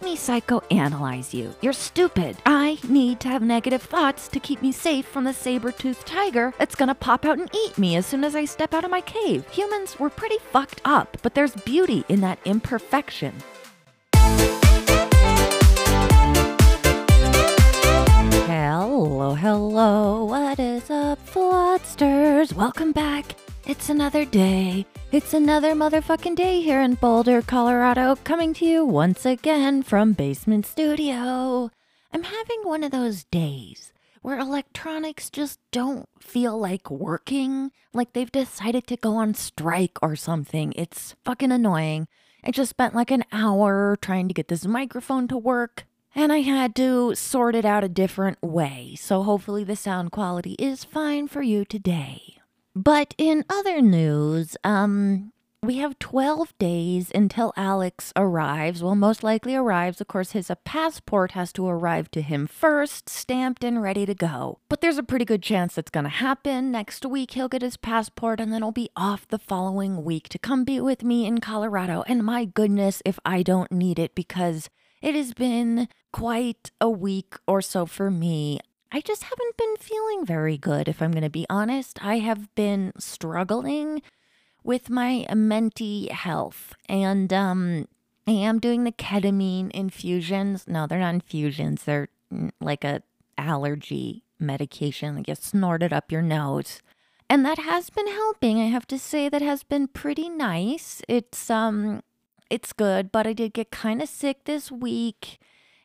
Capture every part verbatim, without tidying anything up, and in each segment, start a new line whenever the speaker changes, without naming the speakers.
let me psychoanalyze you. You're stupid. I need to have negative thoughts to keep me safe from the saber-toothed tiger that's gonna pop out and eat me as soon as I step out of my cave. Humans were pretty fucked up, but there's beauty in that imperfection. Hello, hello, what is up, Floodsters? Welcome back. It's another day. It's another motherfucking day here in Boulder, Colorado, coming to you once again from Basement Studio. I'm having one of those days where electronics just don't feel like working, like they've decided to go on strike or something. It's fucking annoying. I just spent like an hour trying to get this microphone to work, and I had to sort it out a different way, so hopefully the sound quality is fine for you today. But in other news, um, we have twelve days until Alex arrives. Well, most likely arrives. Of course, his uh, passport has to arrive to him first, stamped and ready to go. But there's a pretty good chance that's going to happen. Next week, he'll get his passport, and then he'll be off the following week to come be with me in Colorado. And my goodness, if I don't need it, because it has been quite a week or so for me. I just haven't been feeling very good, if I'm going to be honest. I have been struggling with my mentee health, and um, I am doing the ketamine infusions. No, they're not infusions. They're like a allergy medication that gets snorted up your nose. And that has been helping. I have to say that has been pretty nice. It's, um, it's good, but I did get kind of sick this week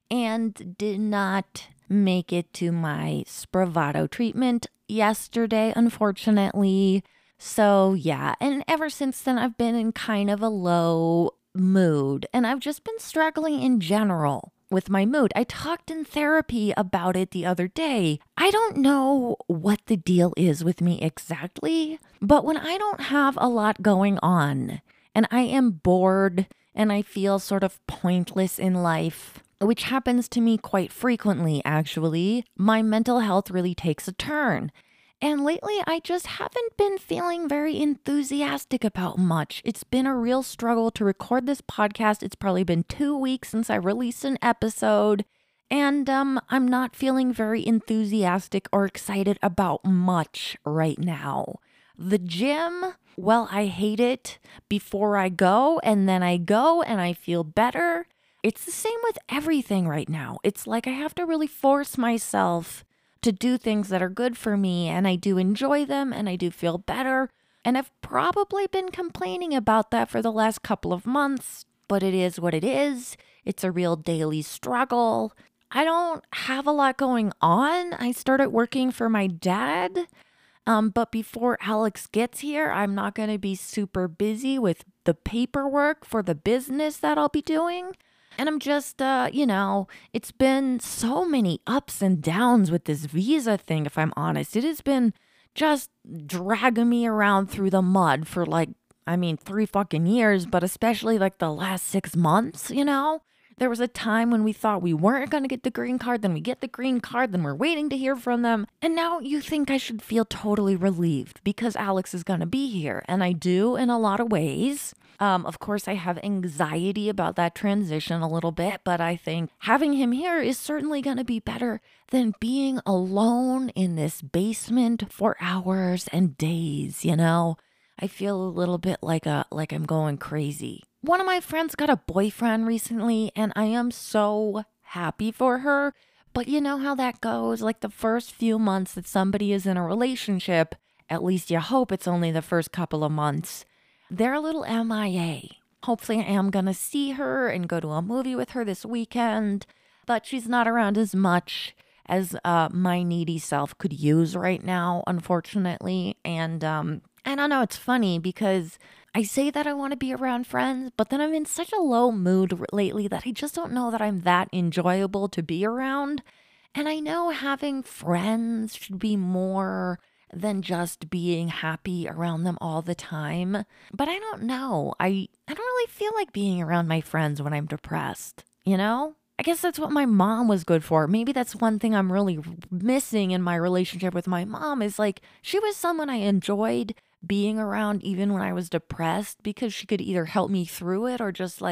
and did not make it to my Spravato treatment yesterday, unfortunately. So yeah, and ever since then I've been in kind of a low mood, and I've just been struggling in general with my mood. I talked in therapy about it the other day. I don't know what the deal is with me exactly, but when I don't have a lot going on and I am bored and I feel sort of pointless in life, which happens to me quite frequently, actually, my mental health really takes a turn. And lately, I just haven't been feeling very enthusiastic about much. It's been a real struggle to record this podcast. It's probably been two weeks since I released an episode, and um, I'm not feeling very enthusiastic or excited about much right now. The gym, well, I hate it before I go, and then I go and I feel better. It's the same with everything right now. It's like I have to really force myself to do things that are good for me, and I do enjoy them, and I do feel better. And I've probably been complaining about that for the last couple of months, but it is what it is. It's a real daily struggle. I don't have a lot going on. I started working for my dad, um, but before Alex gets here, I'm not going to be super busy with the paperwork for the business that I'll be doing. And I'm just, uh, you know, it's been so many ups and downs with this visa thing, if I'm honest. It has been just dragging me around through the mud for like, I mean, three fucking years, but especially like the last six months, you know? There was a time when we thought we weren't going to get the green card, then we get the green card, then we're waiting to hear from them. And now you think I should feel totally relieved because Alex is going to be here. And I do in a lot of ways. Um, of course, I have anxiety about that transition a little bit, but I think having him here is certainly going to be better than being alone in this basement for hours and days, you know? I feel a little bit like a like I'm going crazy. One of my friends got a boyfriend recently, and I am so happy for her. But you know how that goes? Like the first few months that somebody is in a relationship, at least you hope it's only the first couple of months, they're a little M I A. Hopefully I am going to see her and go to a movie with her this weekend, but she's not around as much as uh, my needy self could use right now, unfortunately. And um, I don't know, it's funny because I say that I want to be around friends, but then I'm in such a low mood lately that I just don't know that I'm that enjoyable to be around. And I know having friends should be more than just being happy around them all the time. But I don't know. I, I don't really feel like being around my friends when I'm depressed, you know? I guess that's what my mom was good for. Maybe that's one thing I'm really missing in my relationship with my mom is like, she was someone I enjoyed being around even when I was depressed because she could either help me through it or just like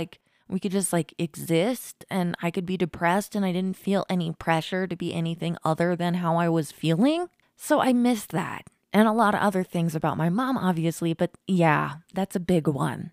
We could just like exist and I could be depressed and I didn't feel any pressure to be anything other than how I was feeling. So I miss that. And a lot of other things about my mom, obviously, but yeah, that's a big one.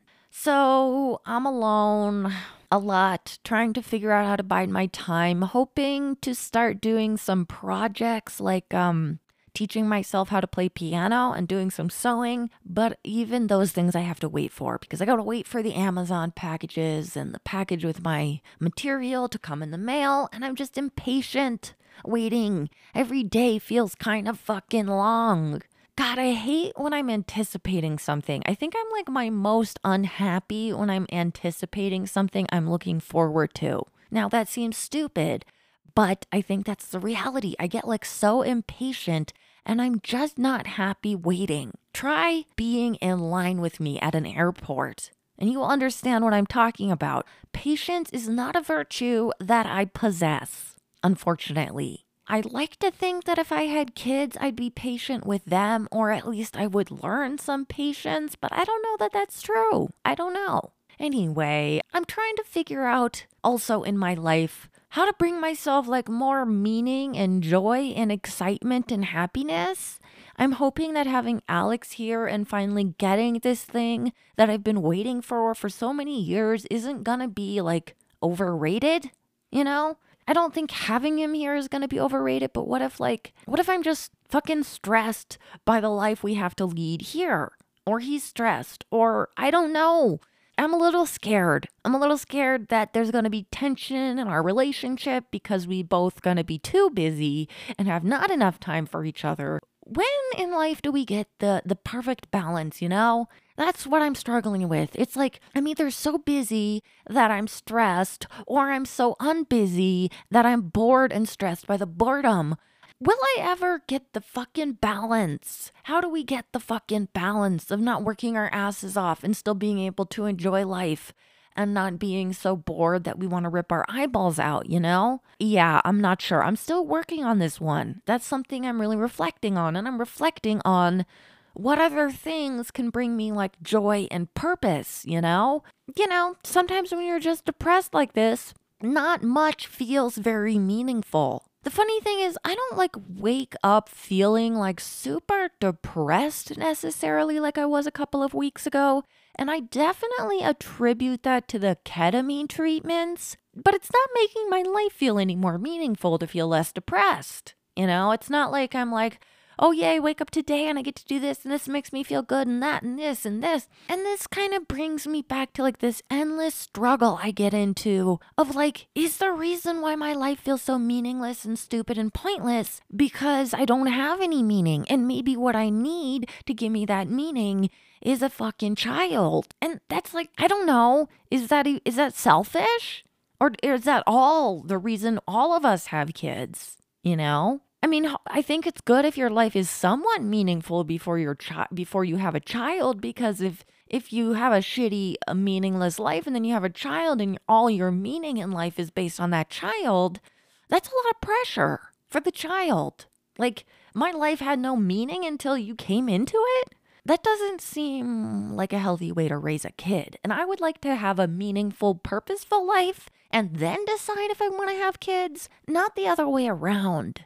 So I'm alone a lot, trying to figure out how to bide my time, hoping to start doing some projects like um teaching myself how to play piano and doing some sewing. But even those things I have to wait for because I gotta wait for the Amazon packages and the package with my material to come in the mail. And I'm just impatient waiting. Every day feels kind of fucking long. God, I hate when I'm anticipating something. I think I'm like my most unhappy when I'm anticipating something I'm looking forward to. Now, that seems stupid, but I think that's the reality. I get like so impatient and I'm just not happy waiting. Try being in line with me at an airport and you will understand what I'm talking about. Patience is not a virtue that I possess, unfortunately. I'd like to think that if I had kids, I'd be patient with them, or at least I would learn some patience, but I don't know that that's true. I don't know. Anyway, I'm trying to figure out also in my life how to bring myself like more meaning and joy and excitement and happiness. I'm hoping that having Alex here and finally getting this thing that I've been waiting for for so many years isn't gonna be like overrated, you know? I don't think having him here is going to be overrated, but what if like, what if I'm just fucking stressed by the life we have to lead here? Or he's stressed, or I don't know. I'm a little scared. I'm a little scared that there's going to be tension in our relationship because we both going to be too busy and have not enough time for each other. When in life do we get the the perfect balance, you know? That's what I'm struggling with. It's like I'm either so busy that I'm stressed or I'm so unbusy that I'm bored and stressed by the boredom. Will I ever get the fucking balance? How do we get the fucking balance of not working our asses off and still being able to enjoy life and not being so bored that we want to rip our eyeballs out, you know? Yeah, I'm not sure. I'm still working on this one. That's something I'm really reflecting on. And I'm reflecting on what other things can bring me like joy and purpose, you know? You know, sometimes when you're just depressed like this, not much feels very meaningful. The funny thing is, I don't like wake up feeling like super depressed necessarily like I was a couple of weeks ago. And I definitely attribute that to the ketamine treatments, but it's not making my life feel any more meaningful to feel less depressed. You know, it's not like I'm like, oh yay, wake up today and I get to do this and this makes me feel good and that and this and this. And this kind of brings me back to like this endless struggle I get into of like, is the reason why my life feels so meaningless and stupid and pointless because I don't have any meaning, and maybe what I need to give me that meaning is a fucking child. And that's like, I don't know, is that is that selfish? Or is that all the reason all of us have kids, you know? I mean, I think it's good if your life is somewhat meaningful before your chi- before you have a child, because if if you have a shitty, uh, meaningless life and then you have a child and all your meaning in life is based on that child, that's a lot of pressure for the child. Like, my life had no meaning until you came into it. That doesn't seem like a healthy way to raise a kid. And I would like to have a meaningful, purposeful life and then decide if I want to have kids, not the other way around.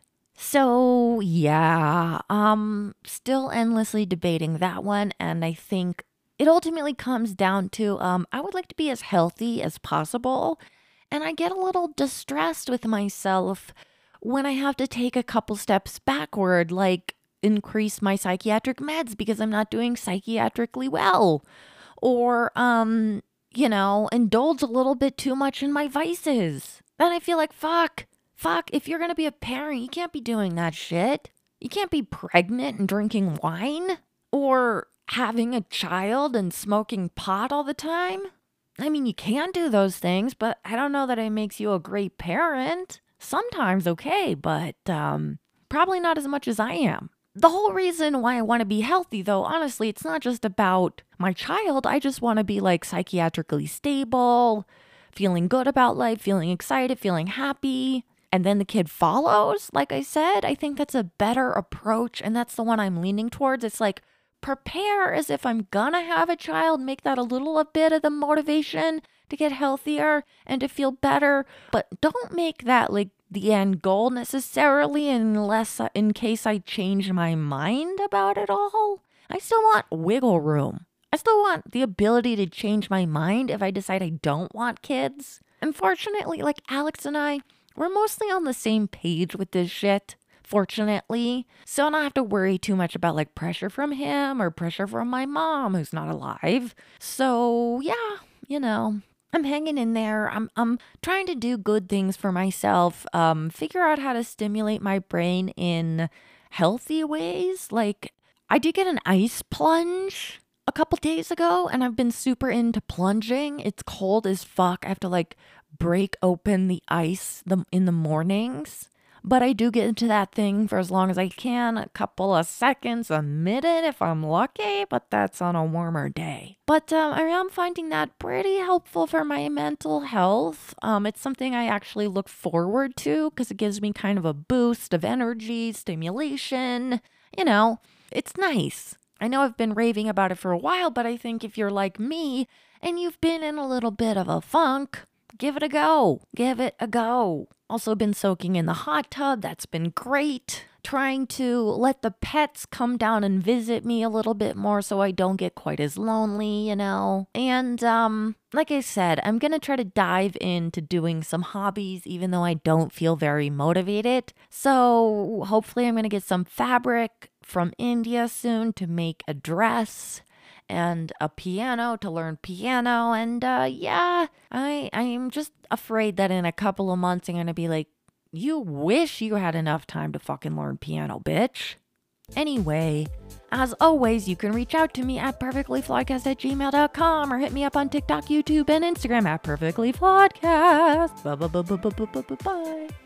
So, yeah, um, still endlessly debating that one. And I think it ultimately comes down to, um, I would like to be as healthy as possible. And I get a little distressed with myself when I have to take a couple steps backward, like increase my psychiatric meds because I'm not doing psychiatrically well. Or, um, you know, indulge a little bit too much in my vices. Then I feel like, fuck. Fuck, if you're gonna be a parent, you can't be doing that shit. You can't be pregnant and drinking wine or having a child and smoking pot all the time. I mean, you can do those things, but I don't know that it makes you a great parent. Sometimes okay, but um, probably not as much as I am. The whole reason why I want to be healthy, though, honestly, it's not just about my child. I just want to be like psychiatrically stable, feeling good about life, feeling excited, feeling happy. And then the kid follows, like I said. I think that's a better approach, and that's the one I'm leaning towards. It's like, prepare as if I'm gonna have a child, make that a little a bit of the motivation to get healthier and to feel better, but don't make that like the end goal necessarily unless uh, in case I change my mind about it all. I still want wiggle room. I still want the ability to change my mind if I decide I don't want kids. Unfortunately, like Alex and I, we're mostly on the same page with this shit, fortunately. So I don't have to worry too much about like pressure from him or pressure from my mom who's not alive. So yeah, you know, I'm hanging in there. I'm I'm trying to do good things for myself. Um, figure out how to stimulate my brain in healthy ways. Like I did get an ice plunge a couple days ago, and I've been super into plunging. It's cold as fuck. I have to like break open the ice the, in the mornings. But I do get into that thing for as long as I can, a couple of seconds, a minute if I'm lucky, but that's on a warmer day. But um, I am finding that pretty helpful for my mental health. Um, it's something I actually look forward to because it gives me kind of a boost of energy, stimulation. You know, it's nice. I know I've been raving about it for a while, but I think if you're like me and you've been in a little bit of a funk, give it a go. Give it a go. Also been soaking in the hot tub. That's been great. Trying to let the pets come down and visit me a little bit more so I don't get quite as lonely, you know. And um, like I said, I'm going to try to dive into doing some hobbies even though I don't feel very motivated. So hopefully I'm going to get some fabric from India soon to make a dress. And a piano to learn piano. And uh, yeah, I I'm just afraid that in a couple of months I'm going to be like, you wish you had enough time to fucking learn piano, bitch. Anyway, as always, you can reach out to me at perfectlyflawedcast at gmail dot com or hit me up on TikTok, YouTube, and Instagram at perfectlyflawedcast. Bye bye bye bye bye bye bye bye.